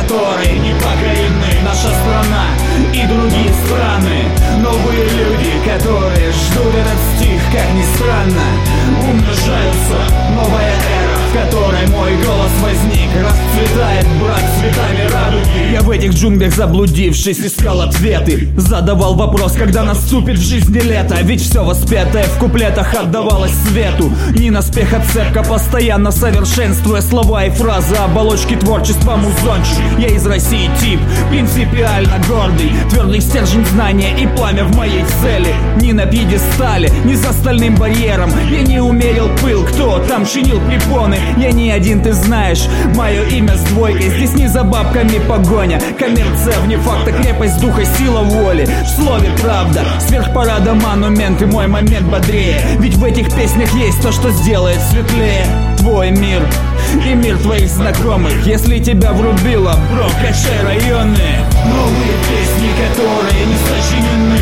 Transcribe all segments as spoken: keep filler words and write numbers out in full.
которые не покорены. Наша страна и другие страны. Новые люди, которые ждут этот стих, как ни странно. Умножаются, новая эра, в которой мой голос возник. Расцветает брат цветами радуги. Я в этих джунглях заблудившись искал ответы. Задавал вопрос, когда наступит в жизни лето. Ведь все воспетое в куплетах отдавалось свету. Не наспех, а цепко, постоянно совершенствуя слова и фразы. Оболочки творчества музончик. Я из России тип, принципиально гордый. Твердый стержень знания и пламя в моей цели. Не на пьедестале, не за стальным барьером. Я не умерил пыл, кто там чинил препоны. Я не один, ты знаешь, мое имя с двойкой. Здесь не за бабками погоня. Коммерция вне факта, крепость духа, сила воли. В слове правда, сверхпарада монумент. И мой момент бодрее. Ведь в этих песнях есть то, что сделает светлее твой мир и мир твоих знакомых. Если тебя врубило, бро, качай районы. Новые песни, которые не сочинены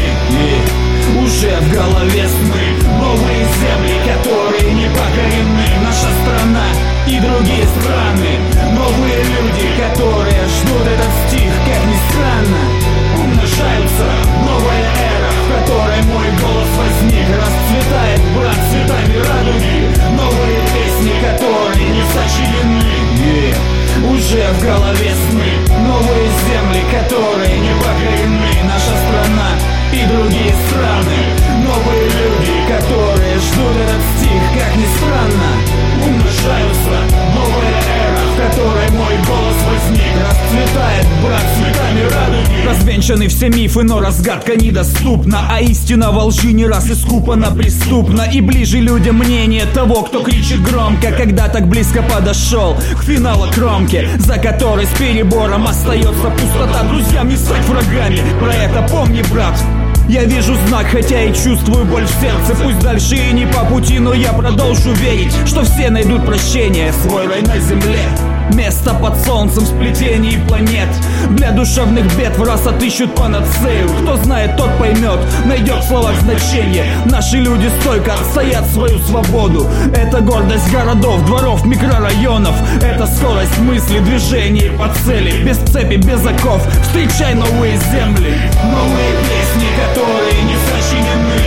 и уже в голове сны. Новые земли, которые не покорены. Наша страна и другие страны. Новые люди, которые ждут этот стих, как ни странно. Умножаются, новая эра, в которой мой голос возник. Расцветает брат цветами радуги. Новые песни, которые не сочинены и уже в голове сны. Новые земли, которые не покорены. Наша страна и другие страны. Новые люди, которые ждут этот стих, как ни странно. Умножаются, новая эра, в которой мой голос возник. Расцветает брат цветами радуги. Развенчаны все мифы, но разгадка недоступна. А истина во лжи не раз искупана преступно. И ближе людям мнение того, кто кричит громко, когда так близко подошел к финалу кромки, за которой с перебором остается пустота. Друзьям не стать врагами, про это помни, брат. Я вижу знак, хотя и чувствую боль в сердце. Пусть дальше и не по пути, но я продолжу верить, что все найдут прощение, свой рай на земле. Место под солнцем в сплетении планет. Для душевных бед в раз отыщут панацею. Кто знает, тот поймет, найдет в словах значение. Наши люди стойко отстоят свою свободу. Это гордость городов, дворов, микрорайонов. Это скорость мысли, движений по цели. Без цепи, без оков, встречай новые земли. Новые песни, которые не сочинены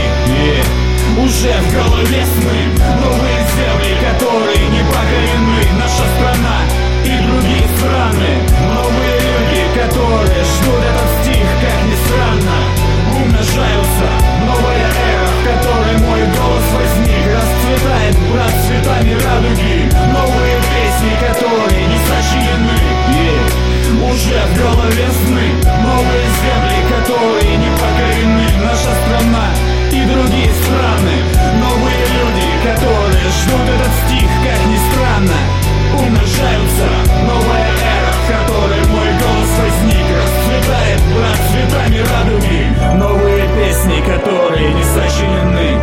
и уже в голове сны. Новые земли, которые не покорены. Наша страна и другие страны. Новые люди, которые ждут этот стих, как ни странно. Умножаются, новая эра, в которой мой голос возник. Расцветает брат цветами радуги. Новые песни, которые не сочинены и уже в голове сны. Новые земли, которые не покорены. Наша страна и другие страны. Новые люди, которые ждут этот стих, как ни странно. Умножаются, новая эра, в которой мой голос возник. Расцветает брат цветами радуги. Новые песни, которые не сочинены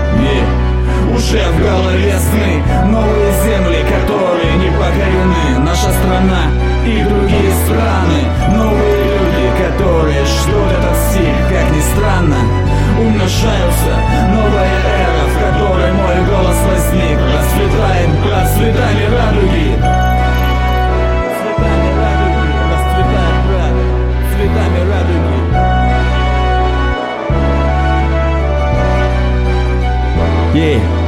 и уже в голове сны. Новые земли, которые не покорены. Наша страна и другие страны. Новые люди, которые ждут этот стих, как ни странно. Умножаются, новая эра, в которой мой голос возник. Расцветает брат цветами радуги. Цветами радуги, расцветает брат цветами радуги. Yeah.